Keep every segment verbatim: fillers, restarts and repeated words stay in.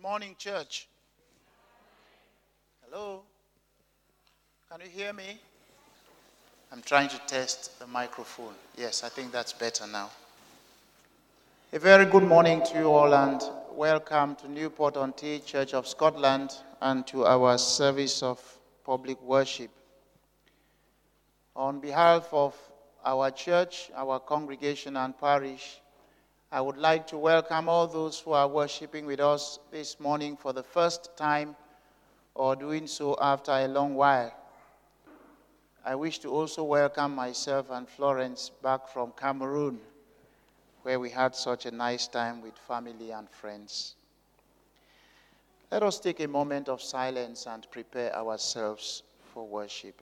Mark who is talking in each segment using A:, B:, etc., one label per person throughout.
A: morning, church. Hello? Can you hear me? I'm trying to test the microphone. Yes, I think that's better now. A very good morning to you all and welcome to Newport-on-Tay Church of Scotland and to our service of public worship. On behalf of our church, our congregation and parish, I would like to welcome all those who are worshiping with us this morning for the first time or doing so after a long while. I wish to also welcome myself and Florence back from Cameroon, where we had such a nice time with family and friends. Let us take a moment of silence and prepare ourselves for worship.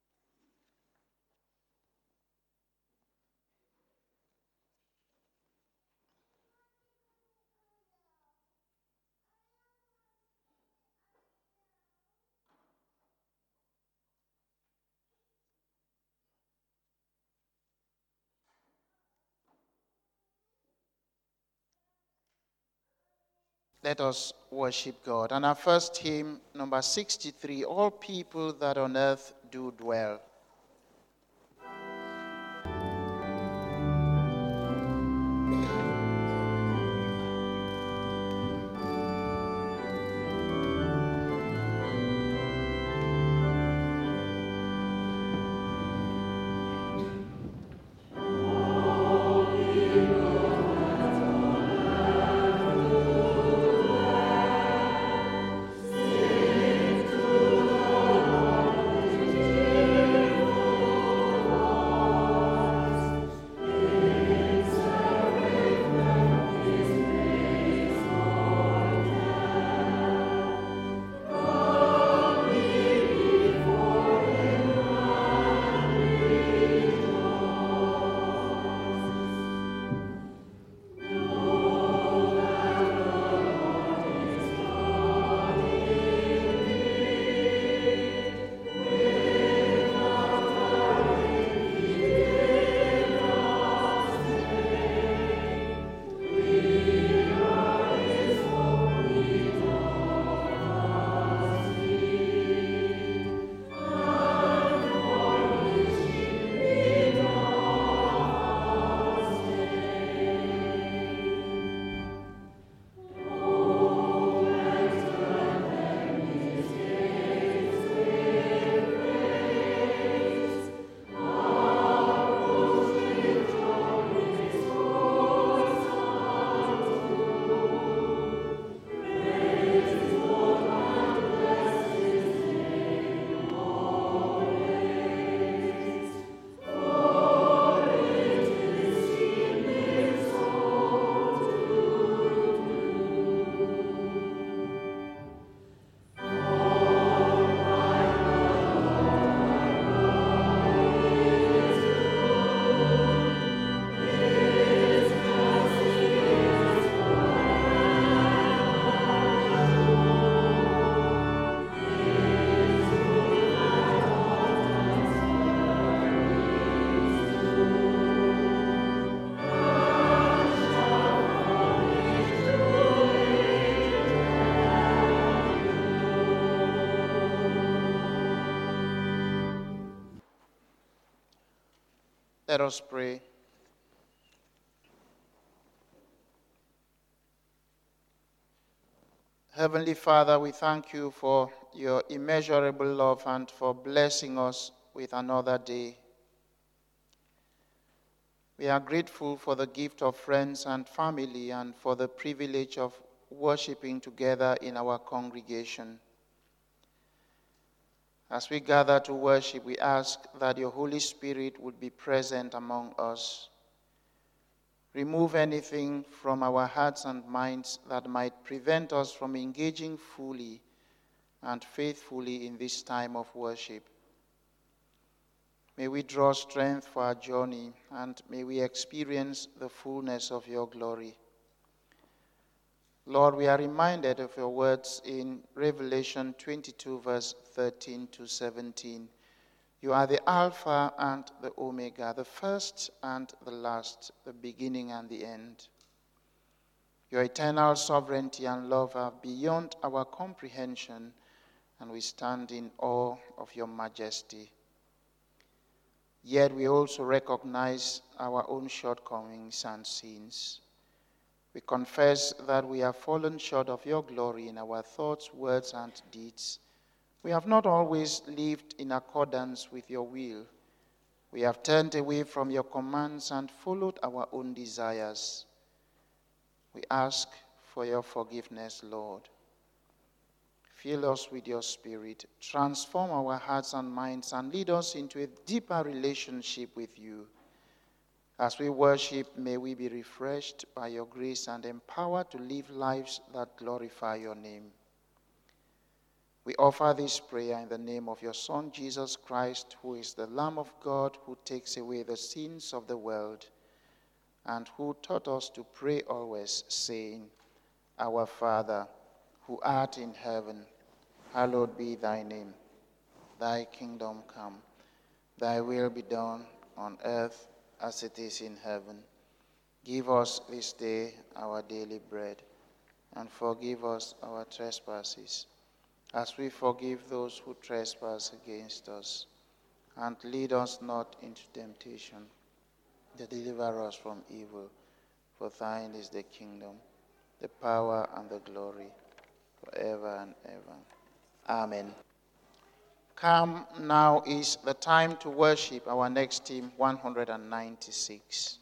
A: Let us worship God. And our first hymn, number sixty-three, All People That on Earth Do Dwell. Let us pray. Heavenly Father, we thank you for your immeasurable love and for blessing us with another day. We are grateful for the gift of friends and family and for the privilege of worshiping together in our congregation. As we gather to worship, we ask that your Holy Spirit would be present among us. Remove anything from our hearts and minds that might prevent us from engaging fully and faithfully in this time of worship. May we draw strength for our journey, and may we experience the fullness of your glory. Lord, we are reminded of your words in Revelation twenty-two, verse thirteen to seventeen. You are the Alpha and the Omega, the first and the last, the beginning and the end. Your eternal sovereignty and love are beyond our comprehension, and we stand in awe of your majesty. Yet we also recognize our own shortcomings and sins. We confess that we have fallen short of your glory in our thoughts, words, and deeds. We have not always lived in accordance with your will. We have turned away from your commands and followed our own desires. We ask for your forgiveness, Lord. Fill us with your Spirit, transform our hearts and minds, and lead us into a deeper relationship with you. As we worship, may we be refreshed by your grace and empowered to live lives that glorify your name. We offer this prayer in the name of your Son, Jesus Christ, who is the Lamb of God, who takes away the sins of the world, and who taught us to pray always, saying, Our Father, who art in heaven, hallowed be thy name. Thy kingdom come, thy will be done on earth as it is in heaven. Give us this day our daily bread, and forgive us our trespasses, as we forgive those who trespass against us. And lead us not into temptation, but deliver us from evil. For thine is the kingdom, the power, and the glory, forever and ever. Amen. Come, now is the time to worship. Our next hymn, one ninety-six.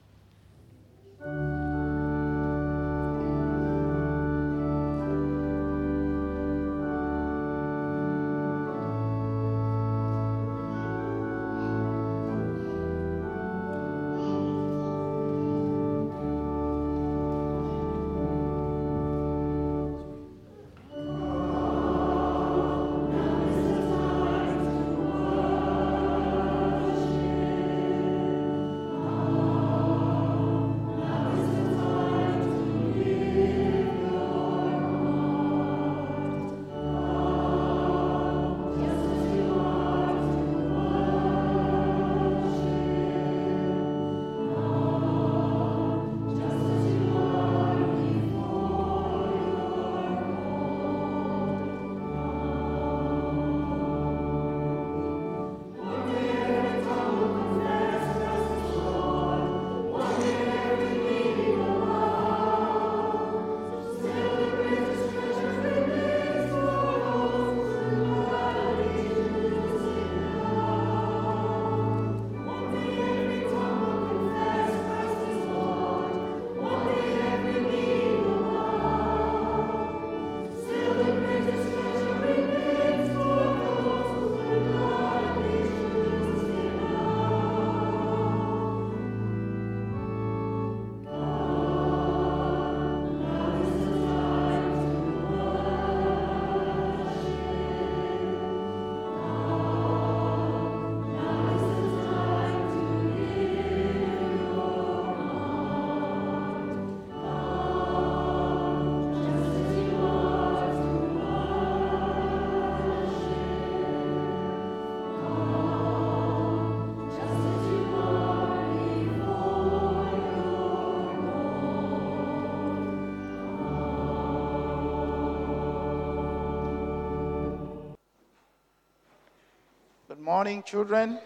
A: Good morning, children.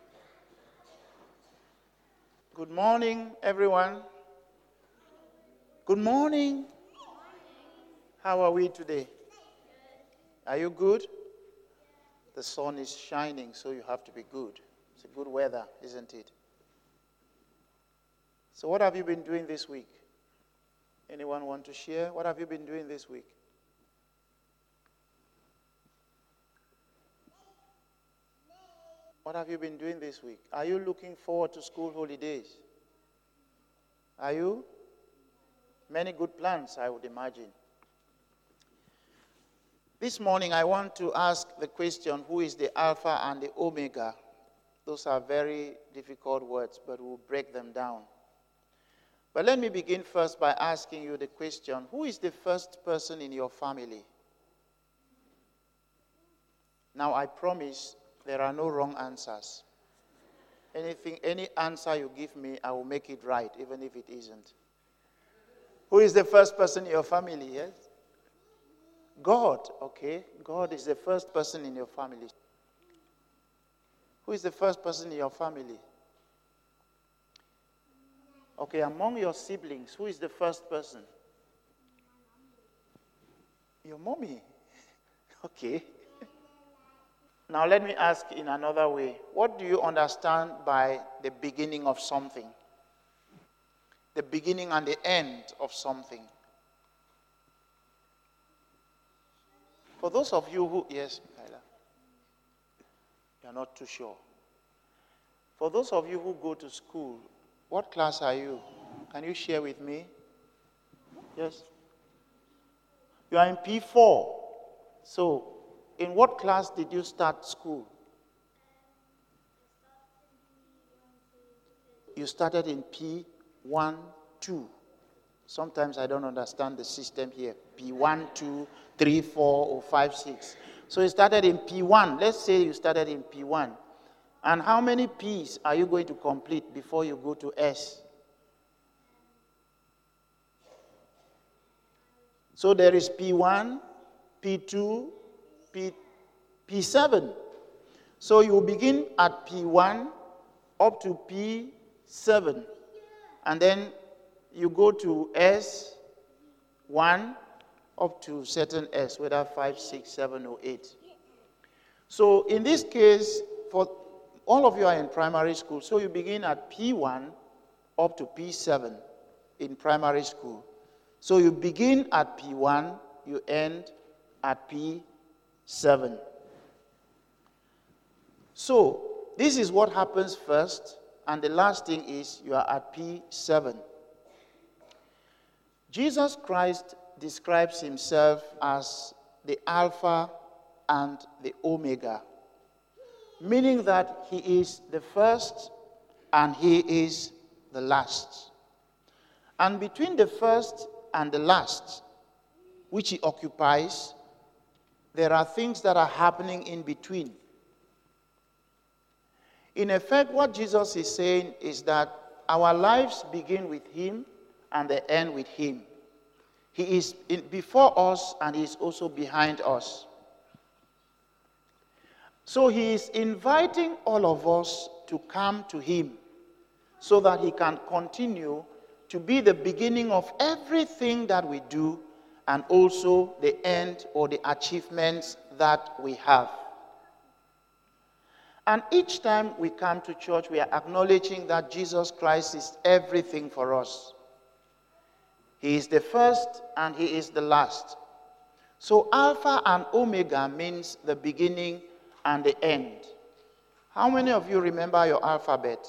A: Good morning, everyone. Good morning. How are we today? Are you good? The sun is shining, so you have to be good. It's a good weather, isn't it? So what have you been doing this week? Anyone want to share? What have you been doing this week? What have you been doing this week? Are you looking forward to school holidays? Are you? Many good plans, I would imagine. This morning, I want to ask the question, who is the Alpha and the Omega? Those are very difficult words, but we'll break them down. But let me begin first by asking you the question, who is the first person in your family? Now, I promise there are no wrong answers. Anything, any answer you give me, I will make it right, even if it isn't. Who is the first person in your family? Yes? God. Okay. God is the first person in your family. Who is the first person in your family? Okay, among your siblings, who is the first person? Your mommy. Okay. Now let me ask in another way. What do you understand by the beginning of something? The beginning and the end of something. For those of you who, yes, Kyla, you're not too sure. For those of you who go to school, what class are you? Can you share with me? Yes. You are in P four. So, in what class did you start school? You started in P one, two. Sometimes I don't understand the system here. P one, two, three, four, or five, six. So you started in P one. Let's say you started in P one. And how many P's are you going to complete before you go to S? So there is P one, P two, P, P seven. So you begin at P one up to P seven. And then you go to S one up to certain S, whether five, six, seven, or eight. So in this case, for all of you are in primary school, so you begin at P one up to P seven in primary school. So you begin at P one, you end at P seven. So this is what happens first, and the last thing is you are at P seven. Jesus Christ describes himself as the Alpha and the Omega, meaning that he is the first and he is the last. And between the first and the last, which he occupies, there are things that are happening in between. In effect, what Jesus is saying is that our lives begin with him and they end with him. He is in, before us and he is also behind us. So he is inviting all of us to come to him so that he can continue to be the beginning of everything that we do and also the end or the achievements that we have. And each time we come to church, we are acknowledging that Jesus Christ is everything for us. He is the first and he is the last. So Alpha and Omega means the beginning and the end. How many of you remember your alphabet?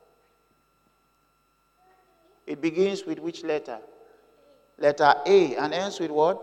A: It begins with which letter? Letter A and ends with what?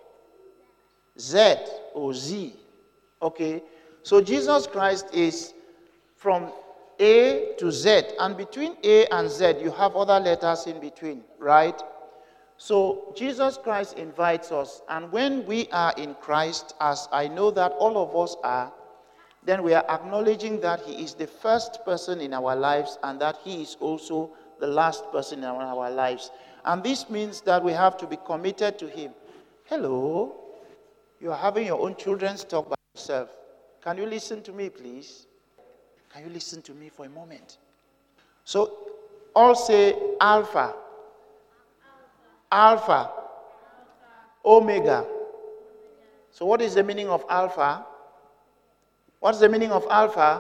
A: Z or Z. Okay. So Jesus Christ is from A to Z, and between A and Z you have other letters in between, right? So Jesus Christ invites us, and when we are in Christ, as I know that all of us are, then we are acknowledging that he is the first person in our lives and that he is also the last person in our lives. And this means that we have to be committed to him. Hello, you are having your own children's talk by yourself. Can you listen to me, please? Can you listen to me for a moment? So, all say Alpha. Alpha. Alpha. Omega. So what is the meaning of Alpha? What's the meaning of Alpha?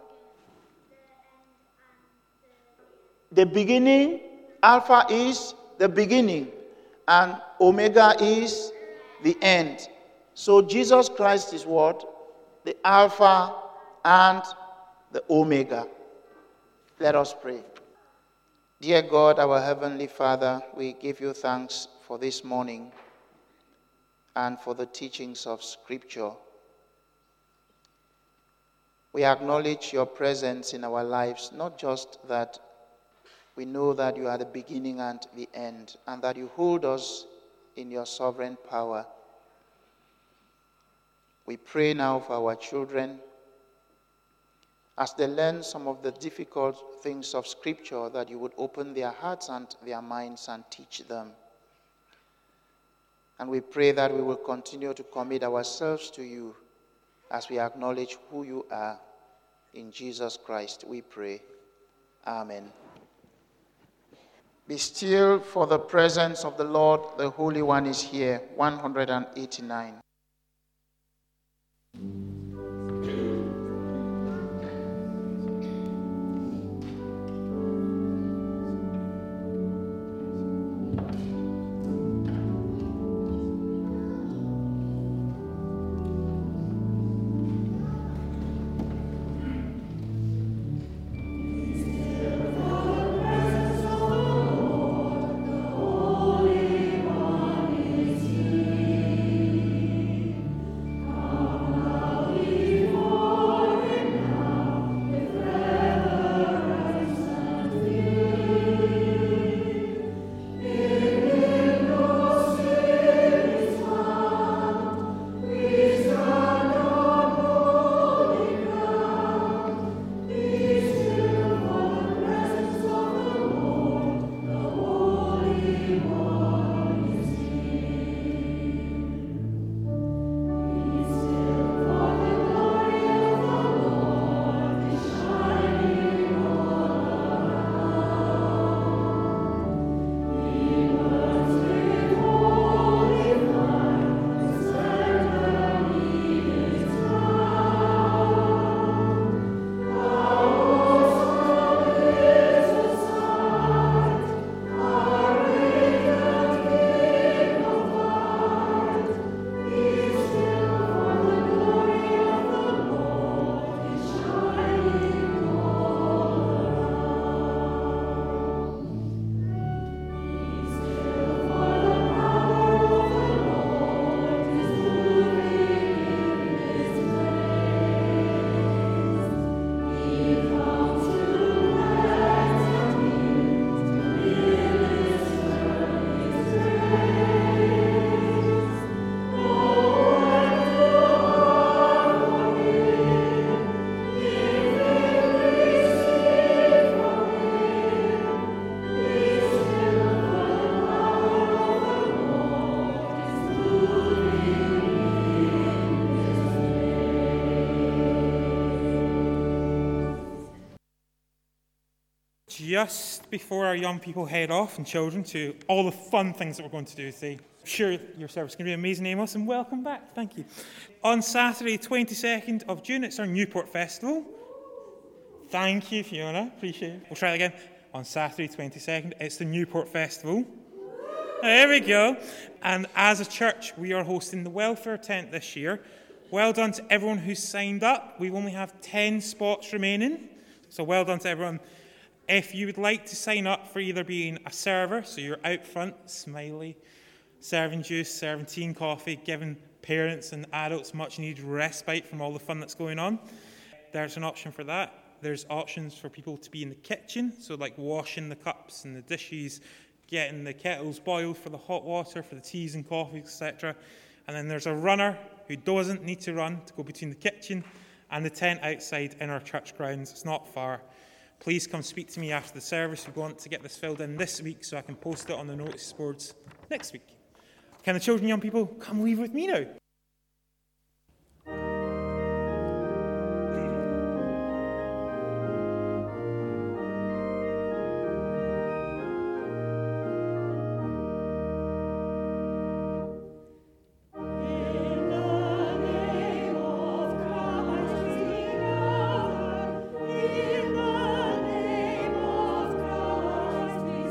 A: The beginning. Alpha is the beginning. And Omega is the end. So Jesus Christ is what? The Alpha and the Omega. Let us pray. Dear God, our Heavenly Father, we give you thanks for this morning and for the teachings of Scripture. We acknowledge your presence in our lives, not just that we know that you are the beginning and the end, and that you hold us in your sovereign power. We pray now for our children as they learn some of the difficult things of Scripture, that you would open their hearts and their minds and teach them. And we pray that we will continue to commit ourselves to you as we acknowledge who you are. In Jesus Christ we pray. Amen. Be still, for the presence of the Lord, the Holy One, is here. one hundred eighty-nine.
B: Just before our young people head off, and children, to all the fun things that we're going to do today, I'm sure your service is going to be amazing, Amos, and welcome back. Thank you. On Saturday, twenty-second of June, it's our Newport Festival. Thank you, Fiona. Appreciate it. We'll try it again. On Saturday, twenty-second, it's the Newport Festival. There we go. And as a church, we are hosting the welfare tent this year. Well done to everyone who's signed up. We only have ten spots remaining. So well done to everyone. If you would like to sign up for either being a server, so you're out front, smiley, serving juice, serving tea and coffee, giving parents and adults much needed respite from all the fun that's going on, there's an option for that. There's options for people to be in the kitchen, so like washing the cups and the dishes, getting the kettles boiled for the hot water, for the teas and coffees, et cetera. And then there's a runner who doesn't need to run to go between the kitchen and the tent outside in our church grounds. It's not far. Please come speak to me after the service. We want to get this filled in this week so I can post it on the notice boards next week. Can the children and young people come leave with me now?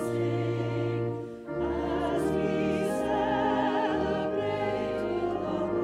C: As we celebrate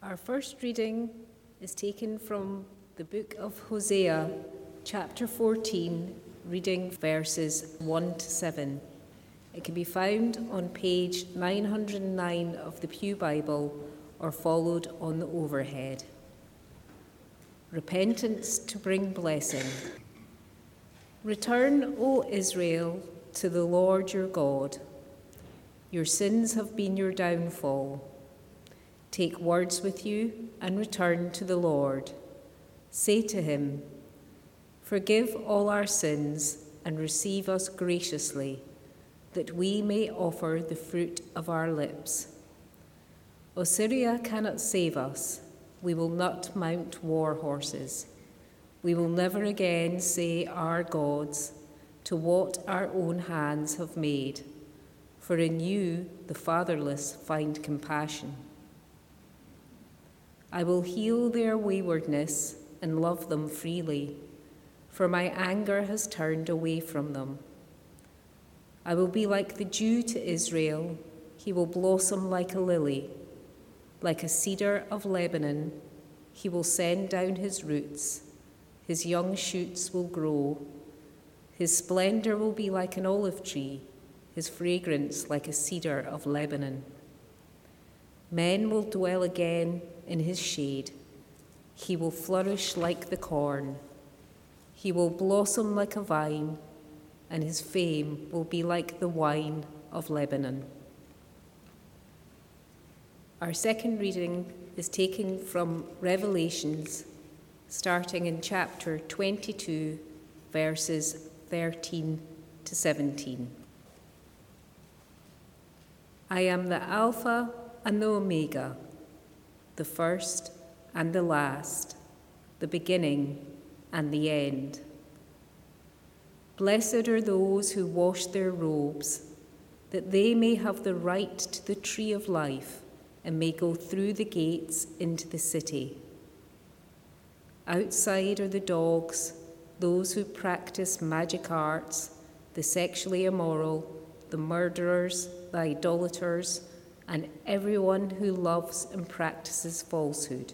C: Our first reading is taken from the book of Hosea, chapter fourteen, reading verses one to seven. It can be found on page nine hundred nine of the Pew Bible or followed on the overhead. Repentance to bring blessing. Return, O Israel, to the Lord your God. Your sins have been your downfall. Take words with you and return to the Lord. Say to him, forgive all our sins and receive us graciously, that we may offer the fruit of our lips. Assyria cannot save us. We will not mount war horses. We will never again say our gods to what our own hands have made, for in you the fatherless find compassion. I will heal their waywardness and love them freely, for my anger has turned away from them. I will be like the dew to Israel. He will blossom like a lily. Like a cedar of Lebanon, he will send down his roots. His young shoots will grow. His splendor will be like an olive tree, his fragrance like a cedar of Lebanon. Men will dwell again in his shade. He will flourish like the corn. He will blossom like a vine, and his fame will be like the wine of Lebanon. Our second reading is taken from Revelations, starting in chapter twenty-two, verses thirteen to seventeen. I am the Alpha and the Omega, the first and the last, the beginning and the end. Blessed are those who wash their robes, that they may have the right to the tree of life and may go through the gates into the city. Outside are the dogs, those who practice magic arts, the sexually immoral, the murderers, the idolaters, and everyone who loves and practices falsehood.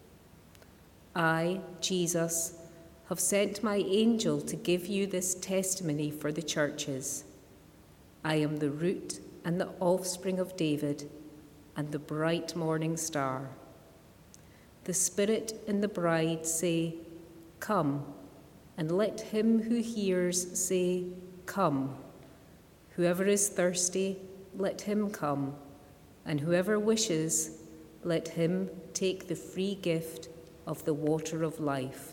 C: I, Jesus, have sent my angel to give you this testimony for the churches. I am the root and the offspring of David, and the bright morning star. The Spirit and the bride say, come, and let him who hears say, come. Whoever is thirsty, let him come, and whoever wishes, let him take the free gift of the water of life.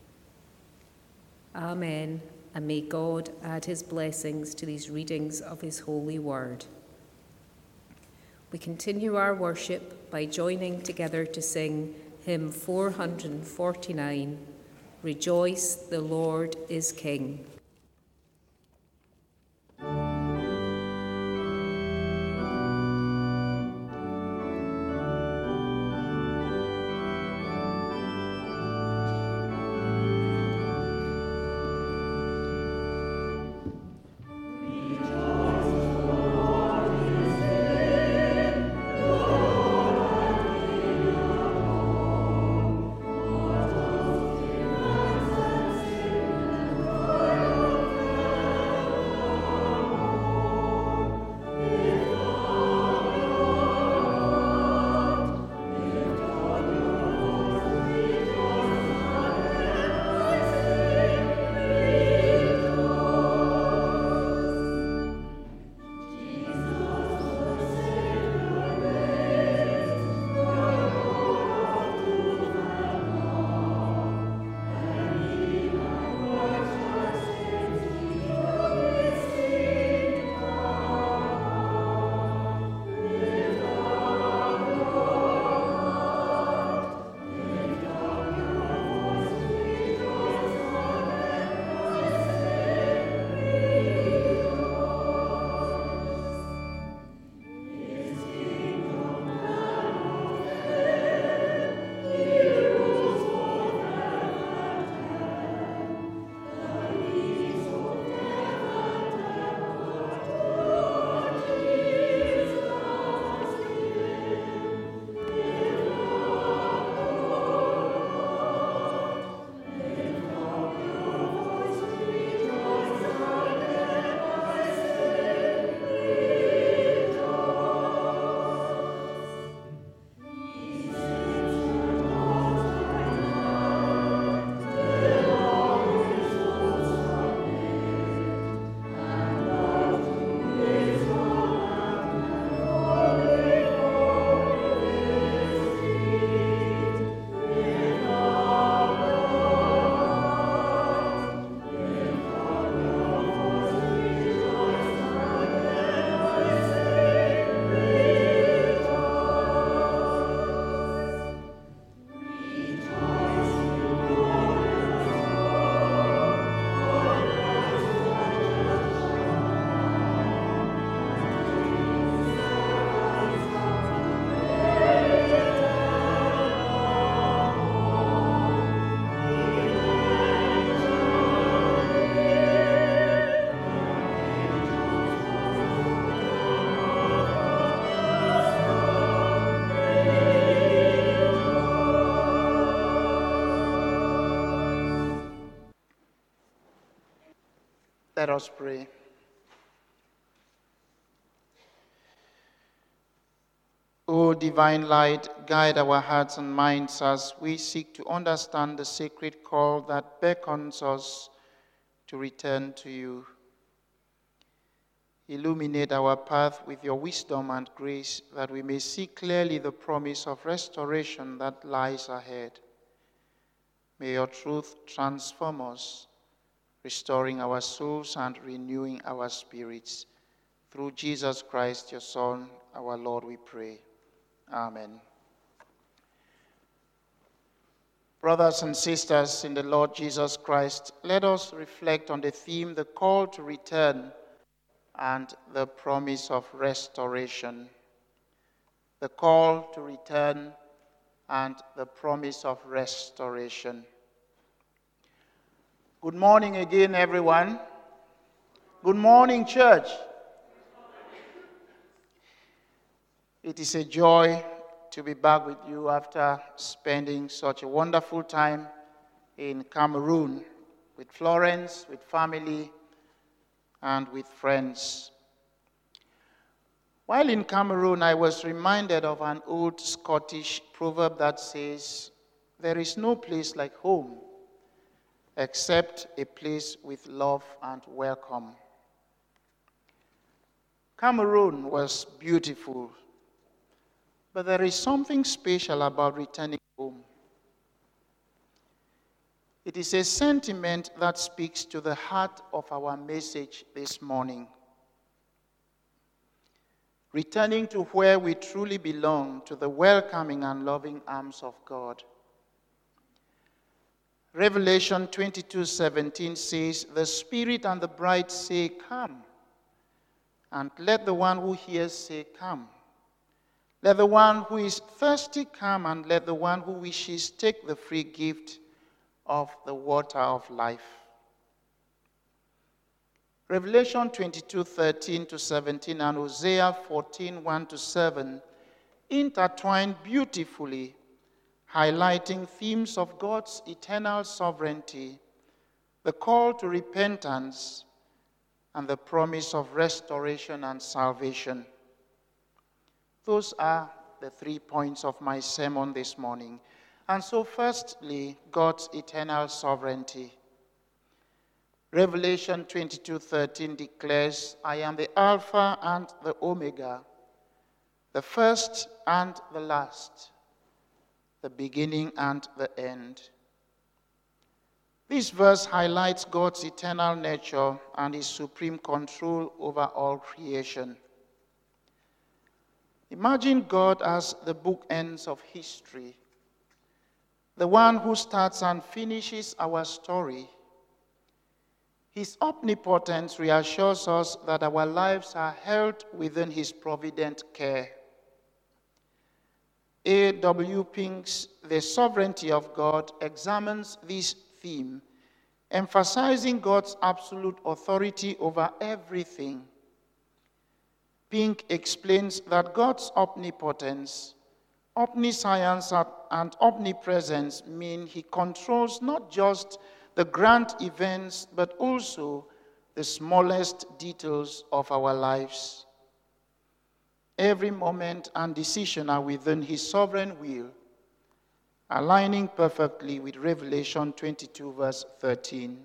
C: Amen, and may God add his blessings to these readings of his holy word. We continue our worship by joining together to sing hymn four hundred forty-nine, Rejoice, the Lord is King.
D: Lord
A: Let us pray. O divine light, guide our hearts and minds as we seek to understand the sacred call that beckons us to return to you. Illuminate our path with your wisdom and grace, that we may see clearly the promise of restoration that lies ahead. May your truth transform us, restoring our souls and renewing our spirits. Through Jesus Christ, your Son, our Lord, we pray. Amen. Brothers and sisters in the Lord Jesus Christ, let us reflect on the theme, the call to return and the promise of restoration. The call to return and the promise of restoration. Good morning again, everyone. Good morning, church. It is a joy to be back with you after spending such a wonderful time in Cameroon with Florence, with family, and with friends. While in Cameroon, I was reminded of an old Scottish proverb that says, "There is no place like home except a place with love and welcome." Cameroon was beautiful, but there is something special about returning home. It is a sentiment that speaks to the heart of our message this morning. Returning to where we truly belong, to the welcoming and loving arms of God. Revelation twenty-two seventeen says, "The Spirit and the bride say, 'Come.' And let the one who hears say, 'Come.' Let the one who is thirsty come, and let the one who wishes take the free gift of the water of life." Revelation twenty-two thirteen to seventeen and Hosea fourteen one to seven intertwine beautifully, highlighting themes of God's eternal sovereignty, the call to repentance, and the promise of restoration and salvation. Those are the three points of my sermon this morning. And so firstly, God's eternal sovereignty. Revelation twenty-two thirteen declares, "I am the Alpha and the Omega, the first and the last, the beginning and the end." This verse highlights God's eternal nature and his supreme control over all creation. Imagine God as the bookends of history, the one who starts and finishes our story. His omnipotence reassures us that our lives are held within his provident care. A W Pink's The Sovereignty of God examines this theme, emphasizing God's absolute authority over everything. Pink explains that God's omnipotence, omniscience, and omnipresence mean he controls not just the grand events, but also the smallest details of our lives. Every moment and decision are within his sovereign will, aligning perfectly with Revelation twenty-two, verse thirteen.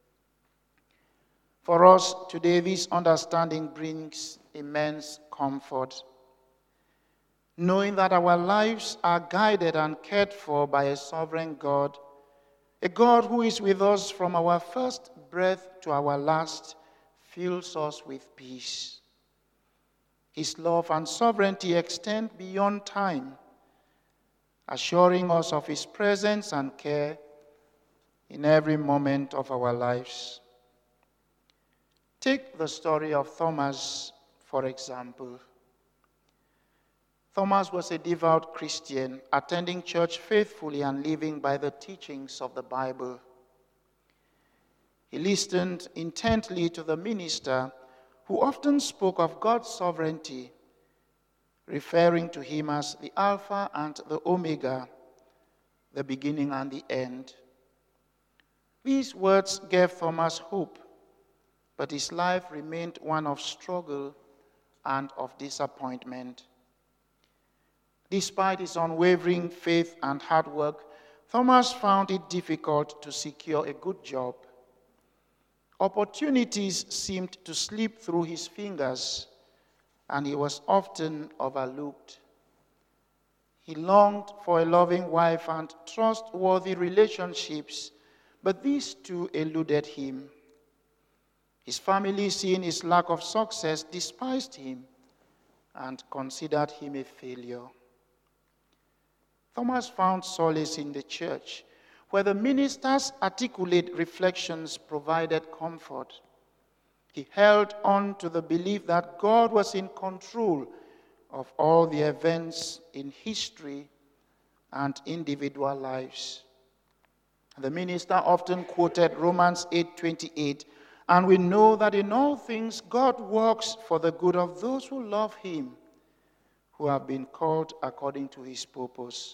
A: For us today, this understanding brings immense comfort, knowing that our lives are guided and cared for by a sovereign God, a God who is with us from our first breath to our last, fills us with peace. His love and sovereignty extend beyond time, assuring us of his presence and care in every moment of our lives. Take the story of Thomas, for example. Thomas was a devout Christian, attending church faithfully and living by the teachings of the Bible. He listened intently to the minister, who often spoke of God's sovereignty, referring to him as the Alpha and the Omega, the beginning and the end. These words gave Thomas hope, but his life remained one of struggle and of disappointment. Despite his unwavering faith and hard work, Thomas found it difficult to secure a good job. Opportunities seemed to slip through his fingers, and he was often overlooked. He longed for a loving wife and trustworthy relationships, but these too eluded him. His family, seeing his lack of success, despised him and considered him a failure. Thomas found solace in the church, where the minister's articulate reflections provided comfort. He held on to the belief that God was in control of all the events in history and individual lives. The minister often quoted Romans eight twenty-eight, and we know that in all things God works for the good of those who love him, who have been called according to his purpose.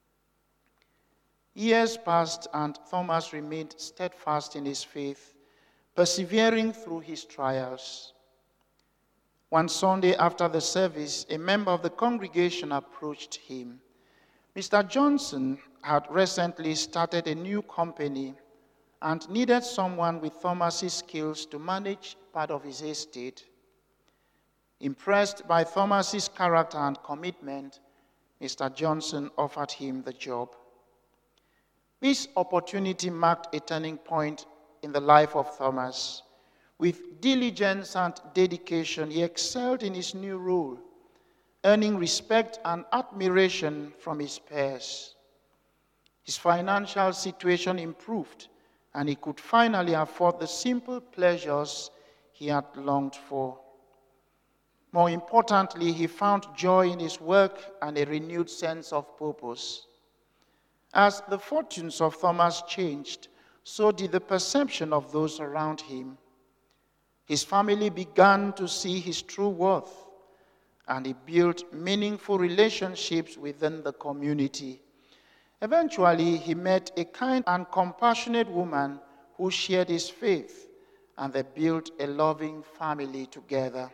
A: Years passed, and Thomas remained steadfast in his faith, persevering through his trials. One Sunday after the service, a member of the congregation approached him. Mister Johnson had recently started a new company and needed someone with Thomas's skills to manage part of his estate. Impressed by Thomas's character and commitment, Mister Johnson offered him the job. This opportunity marked a turning point in the life of Thomas. With diligence and dedication, he excelled in his new role, earning respect and admiration from his peers. His financial situation improved, and he could finally afford the simple pleasures he had longed for. More importantly, he found joy in his work and a renewed sense of purpose. As the fortunes of Thomas changed, so did the perception of those around him. His family began to see his true worth, and he built meaningful relationships within the community. Eventually, he met a kind and compassionate woman who shared his faith, and they built a loving family together.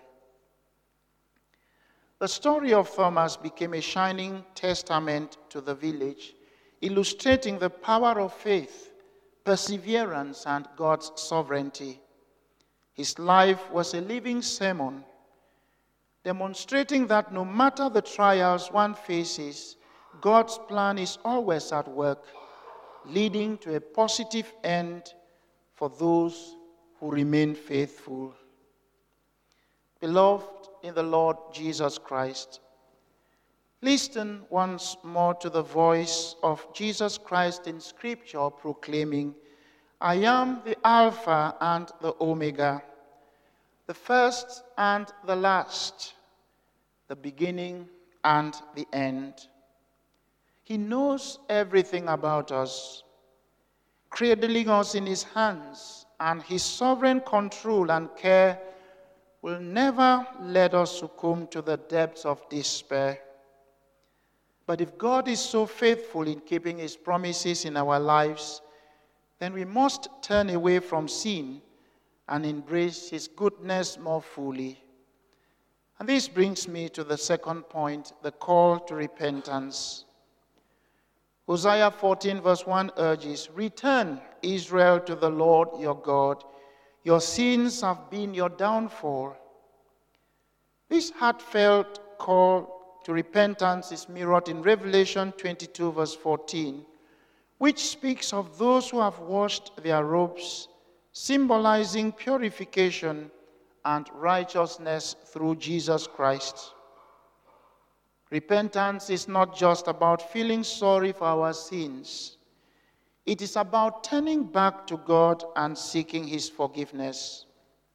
A: The story of Thomas became a shining testament to the village, illustrating the power of faith, perseverance, and God's sovereignty. His life was a living sermon, demonstrating that no matter the trials one faces, God's plan is always at work, leading to a positive end for those who remain faithful. Beloved in the Lord Jesus Christ, listen once more to the voice of Jesus Christ in Scripture proclaiming, I am the Alpha and the Omega, the first and the last, the beginning and the end. He knows everything about us, cradling us in his hands, and his sovereign control and care will never let us succumb to the depths of despair. But if God is so faithful in keeping his promises in our lives, then we must turn away from sin and embrace his goodness more fully. And this brings me to the second point, the call to repentance. Hosea fourteen verse one urges, Return, Israel, to the Lord your God. Your sins have been your downfall. This heartfelt call to repentance is mirrored in Revelation twenty-two verse fourteen, which speaks of those who have washed their robes, symbolizing purification and righteousness through Jesus Christ. Repentance is not just about feeling sorry for our sins. It is about turning back to God and seeking his forgiveness.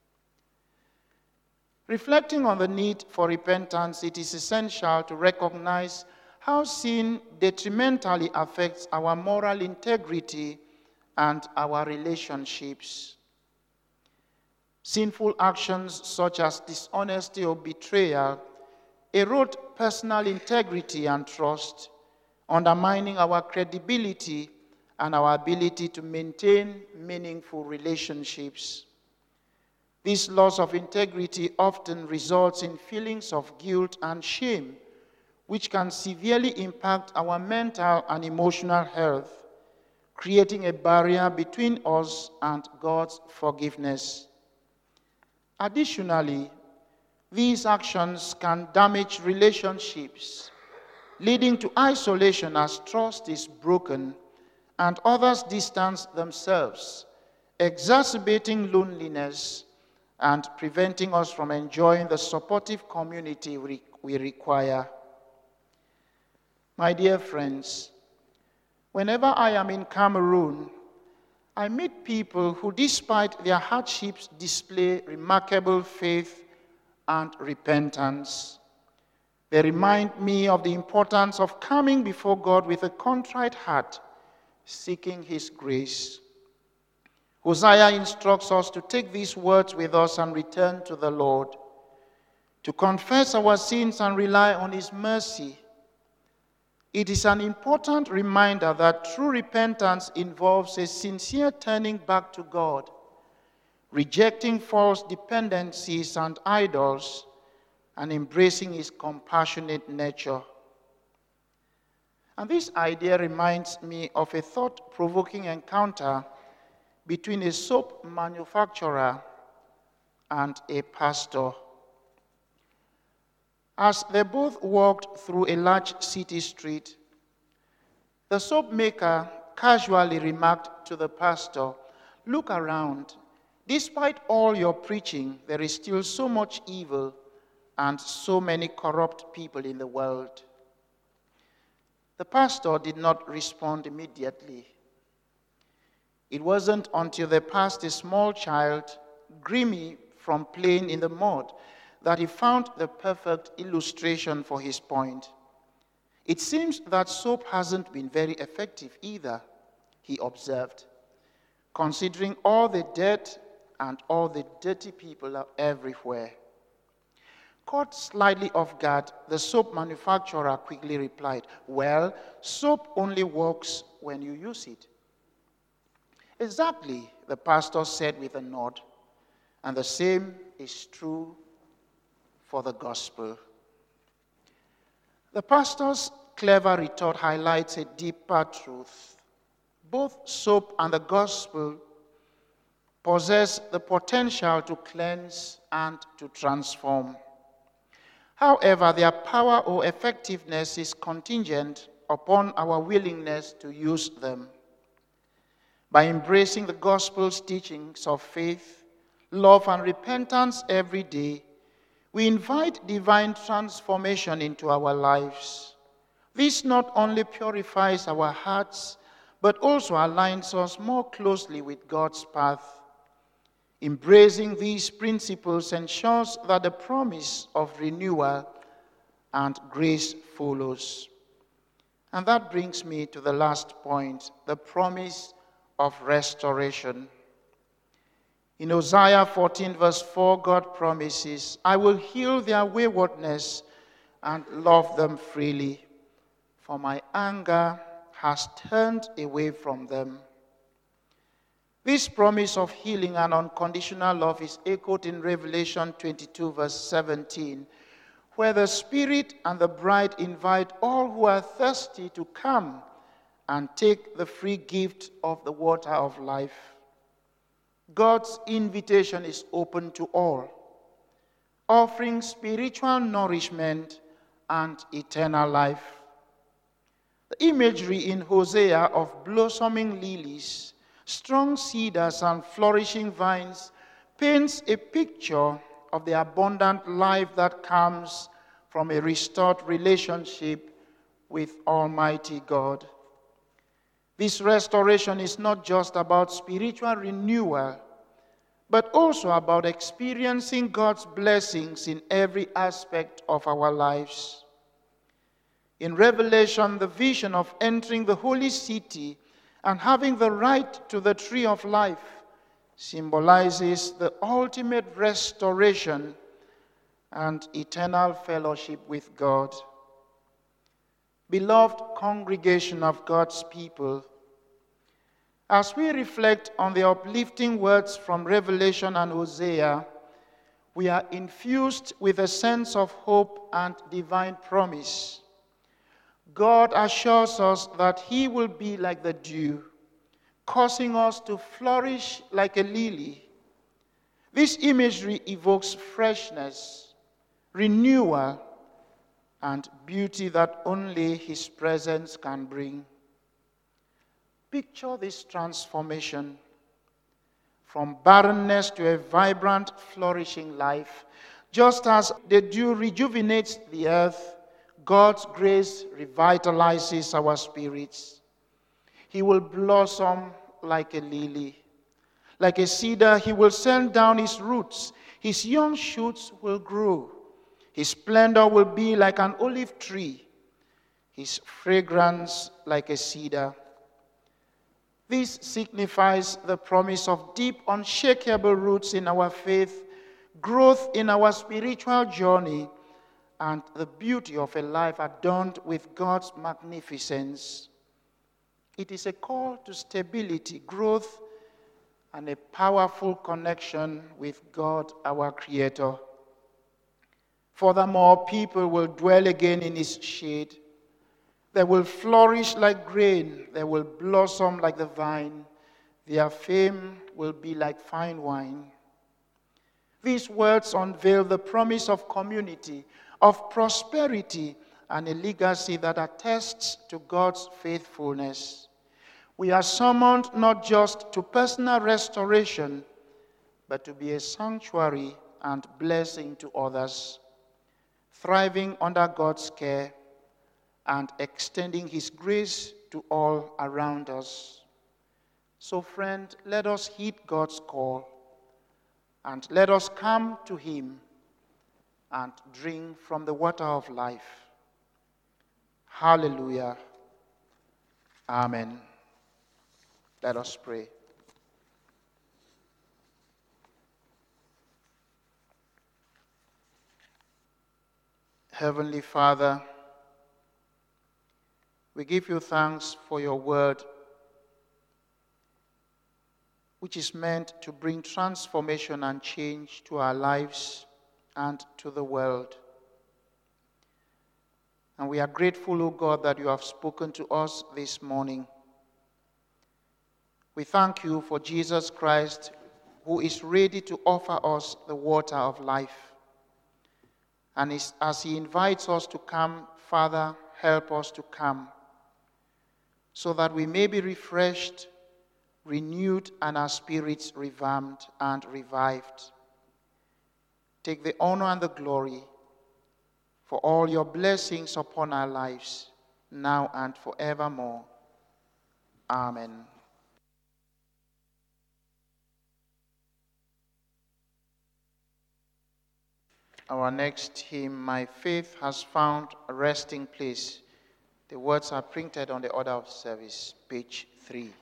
A: Reflecting on the need for repentance, it is essential to recognize how sin detrimentally affects our moral integrity and our relationships. Sinful actions such as dishonesty or betrayal erode personal integrity and trust, undermining our credibility and our ability to maintain meaningful relationships. This loss of integrity often results in feelings of guilt and shame, which can severely impact our mental and emotional health, creating a barrier between us and God's forgiveness. Additionally, these actions can damage relationships, leading to isolation as trust is broken and others distance themselves, exacerbating loneliness and preventing us from enjoying the supportive community we, we require. My dear friends, whenever I am in Cameroon, I meet people who, despite their hardships, display remarkable faith and repentance. They remind me of the importance of coming before God with a contrite heart, seeking His grace. Hosea instructs us to take these words with us and return to the Lord, to confess our sins and rely on His mercy. It is an important reminder that true repentance involves a sincere turning back to God, rejecting false dependencies and idols, and embracing His compassionate nature. And this idea reminds me of a thought-provoking encounter between a soap manufacturer and a pastor. As they both walked through a large city street, the soap maker casually remarked to the pastor, "Look around. Despite all your preaching, there is still so much evil and so many corrupt people in the world." The pastor did not respond immediately. It wasn't until they passed a small child, grimy from playing in the mud, that he found the perfect illustration for his point. "It seems that soap hasn't been very effective either," he observed, "considering all the dirt and all the dirty people are everywhere." Caught slightly off guard, the soap manufacturer quickly replied, "Well, soap only works when you use it." "Exactly," the pastor said with a nod, "and the same is true for the gospel." The pastor's clever retort highlights a deeper truth. Both soap and the gospel possess the potential to cleanse and to transform. However, their power or effectiveness is contingent upon our willingness to use them. By embracing the gospel's teachings of faith, love, and repentance every day, we invite divine transformation into our lives. This not only purifies our hearts, but also aligns us more closely with God's path. Embracing these principles ensures that the promise of renewal and grace follows. And that brings me to the last point, the promise of restoration. In Hosea fourteen, verse four, God promises, "I will heal their waywardness and love them freely, for my anger has turned away from them." This promise of healing and unconditional love is echoed in Revelation twenty-two, verse seventeen, where the Spirit and the bride invite all who are thirsty to come and take the free gift of the water of life. God's invitation is open to all, offering spiritual nourishment and eternal life. The imagery in Hosea of blossoming lilies, strong cedars, and flourishing vines paints a picture of the abundant life that comes from a restored relationship with Almighty God. This restoration is not just about spiritual renewal, but also about experiencing God's blessings in every aspect of our lives. In Revelation, the vision of entering the holy city and having the right to the tree of life symbolizes the ultimate restoration and eternal fellowship with God. Beloved congregation of God's people, As we reflect on the uplifting words from Revelation and Hosea, we are infused with a sense of hope and divine promise. God assures us that he will be like the dew, causing us to flourish like a lily. This imagery evokes freshness, renewal, and beauty that only his presence can bring. Picture this transformation from barrenness to a vibrant, flourishing life. Just as the dew rejuvenates the earth, God's grace revitalizes our spirits. He will blossom like a lily. Like a cedar, he will send down his roots. His young shoots will grow. His splendor will be like an olive tree. His fragrance like a cedar. This signifies the promise of deep, unshakable roots in our faith, growth in our spiritual journey, and the beauty of a life adorned with God's magnificence. It is a call to stability, growth, and a powerful connection with God, our Creator. Furthermore, people will dwell again in his shade. They will flourish like grain. They will blossom like the vine. Their fame will be like fine wine. These words unveil the promise of community, of prosperity, and a legacy that attests to God's faithfulness. We are summoned not just to personal restoration, but to be a sanctuary and blessing to others, thriving under God's care and extending his grace to all around us. So, friend, let us heed God's call, and let us come to him and drink from the water of life. Hallelujah. Amen. Let us pray. Heavenly Father, we give you thanks for your word, which is meant to bring transformation and change to our lives and to the world. And we are grateful, O God, that you have spoken to us this morning. We thank you for Jesus Christ, who is ready to offer us the water of life. And as he invites us to come, Father, help us to come, so that we may be refreshed, renewed, and our spirits revamped and revived. Take the honor and the glory for all your blessings upon our lives, now and forevermore. Amen. Our next hymn, My Faith Has Found a Resting Place. The words are printed on the order of service, page three.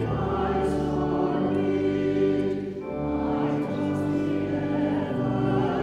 D: Amen.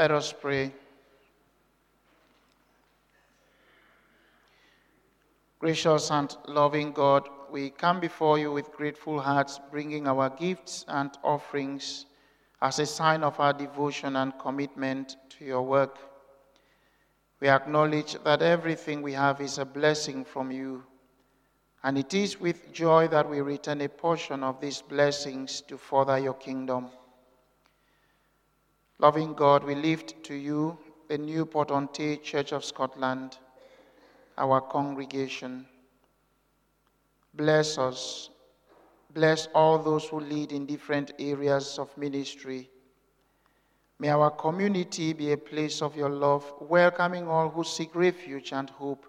A: Let us pray. Gracious and loving God, we come before you with grateful hearts, bringing our gifts and offerings as a sign of our devotion and commitment to your work. We acknowledge that everything we have is a blessing from you, and it is with joy that we return a portion of these blessings to further your kingdom. Loving God, we lift to you the Newport-on-Tay Church of Scotland, our congregation. Bless us. Bless all those who lead in different areas of ministry. May our community be a place of your love, welcoming all who seek refuge and hope.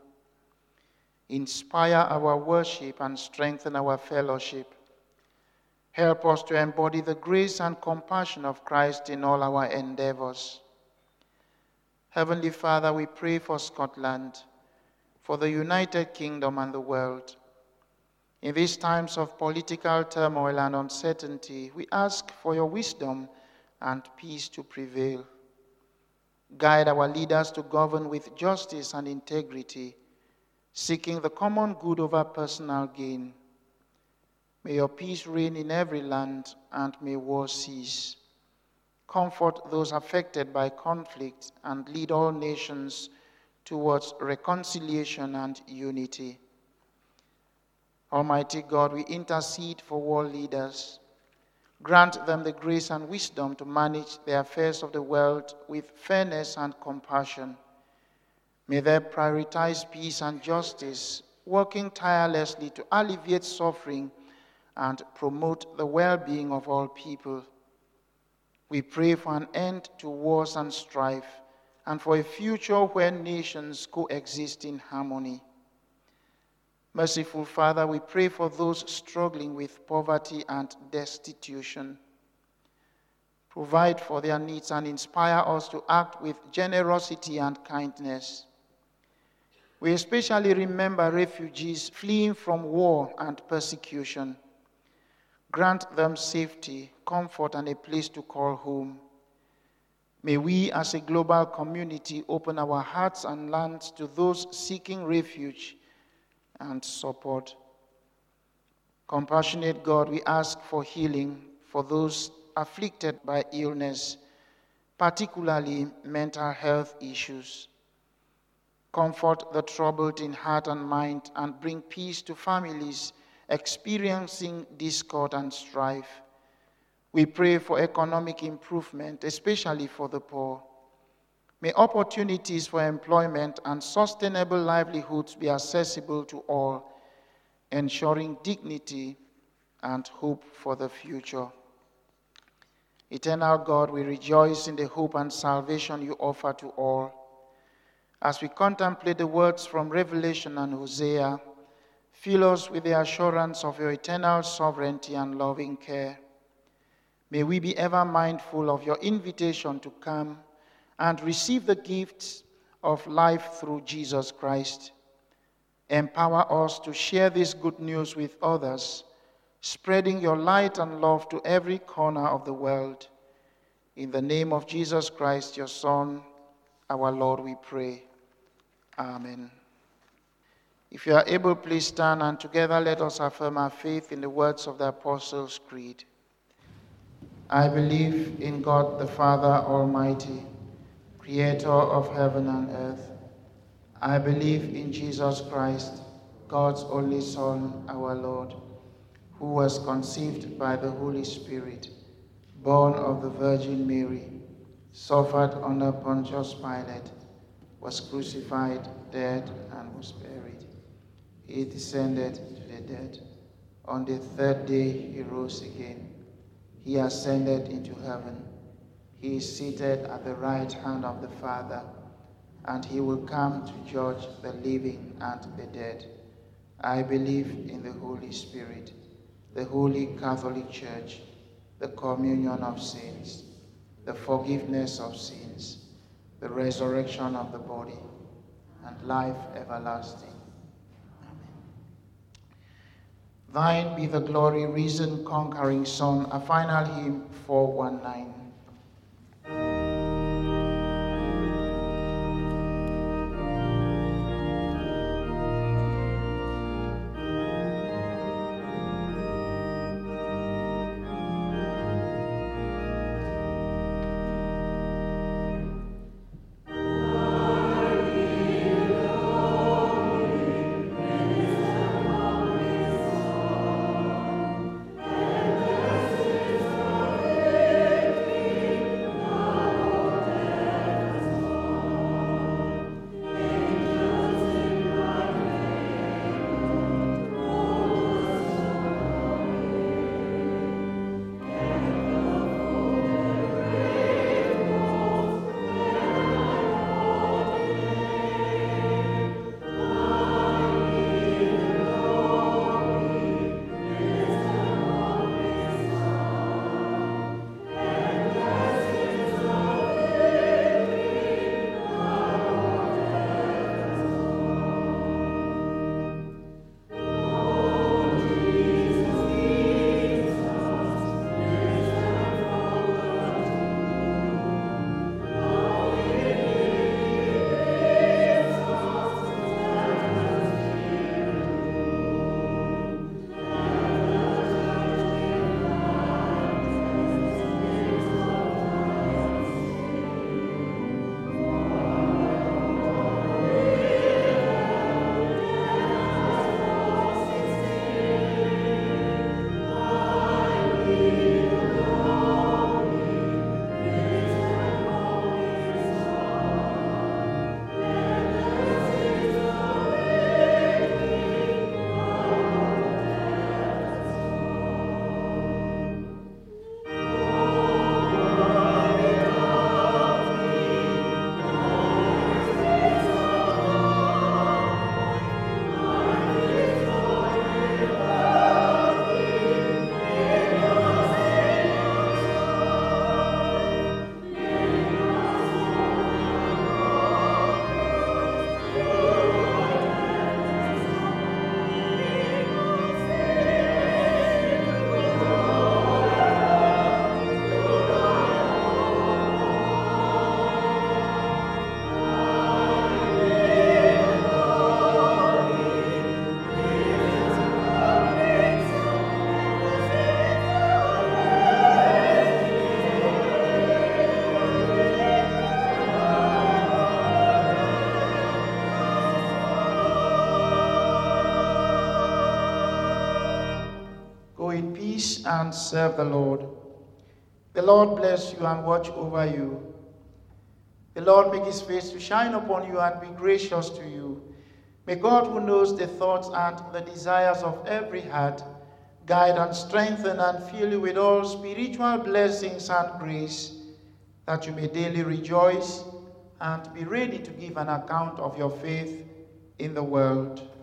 A: Inspire our worship and strengthen our fellowship. Help us to embody the grace and compassion of Christ in all our endeavors. Heavenly Father, we pray for Scotland, for the United Kingdom and the world. In these times of political turmoil and uncertainty, we ask for your wisdom and peace to prevail. Guide our leaders to govern with justice and integrity, seeking the common good over personal gain. May your peace reign in every land, and may war cease. Comfort those affected by conflict and lead all nations towards reconciliation and unity. Almighty God, we intercede for world leaders. Grant them the grace and wisdom to manage the affairs of the world with fairness and compassion. May they prioritize peace and justice, working tirelessly to alleviate suffering and promote the well-being of all people. We pray for an end to wars and strife, and for a future where nations coexist in harmony. Merciful Father, we pray for those struggling with poverty and destitution. Provide for their needs and inspire us to act with generosity and kindness. We especially remember refugees fleeing from war and persecution. Grant them safety, comfort, and a place to call home. May we as a global community open our hearts and lands to those seeking refuge and support. Compassionate God, we ask for healing for those afflicted by illness, particularly mental health issues. Comfort the troubled in heart and mind and bring peace to families experiencing discord and strife. We pray for economic improvement, especially for the poor. May opportunities for employment and sustainable livelihoods be accessible to all, ensuring dignity and hope for the future. Eternal God, we rejoice in the hope and salvation you offer to all. As we contemplate the words from Revelation and Hosea, fill us with the assurance of your eternal sovereignty and loving care. May we be ever mindful of your invitation to come and receive the gifts of life through Jesus Christ. Empower us to share this good news with others, spreading your light and love to every corner of the world. In the name of Jesus Christ, your Son, our Lord, we pray. Amen. If you are able, please stand, and together let us affirm our faith in the words of the Apostles' Creed. I believe in God the Father Almighty, creator of heaven and earth. I believe in Jesus Christ, God's only Son, our Lord, who was conceived by the Holy Spirit, born of the Virgin Mary, suffered under Pontius Pilate, was crucified, dead, and was buried. He descended to the dead. On the third day he rose again. He ascended into heaven. He is seated at the right hand of the Father, and he will come to judge the living and the dead. I believe in the Holy Spirit, the Holy Catholic Church, the communion of saints, the forgiveness of sins, the resurrection of the body, and life everlasting. Thine be the glory, risen, conquering Son, a final hymn four one nine. peace and serve the Lord. The Lord bless you and watch over you. The Lord make his face to shine upon you and be gracious to you. May God, who knows the thoughts and the desires of every heart, guide and strengthen and fill you with all spiritual blessings and grace, that you may daily rejoice and be ready to give an account of your faith in the world.